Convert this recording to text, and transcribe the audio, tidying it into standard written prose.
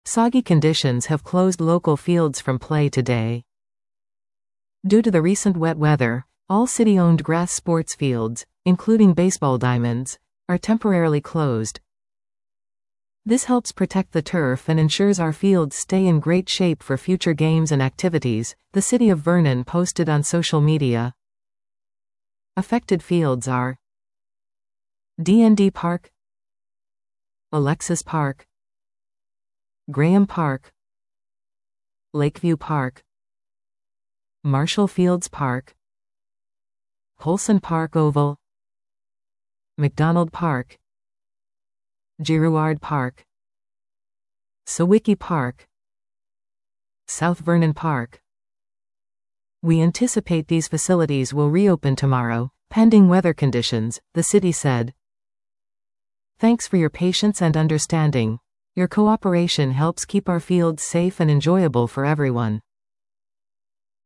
Soggy conditions have closed local fields from play today. Due to the recent wet weather, all city-owned grass sports fields, including baseball diamonds, are temporarily closed. This helps protect the turf and ensures our fields stay in great shape for future games and activities, the City of Vernon posted on social media. Affected fields are D&D Park, Alexis Park, Graham Park, Lakeview Park, Marshall Fields Park, Holson Park Oval, McDonald Park, Girouard Park, Sewickley Park, South Vernon Park. We anticipate these facilities will reopen tomorrow, pending weather conditions, the city said. Thanks for your patience and understanding. Your cooperation helps keep our fields safe and enjoyable for everyone.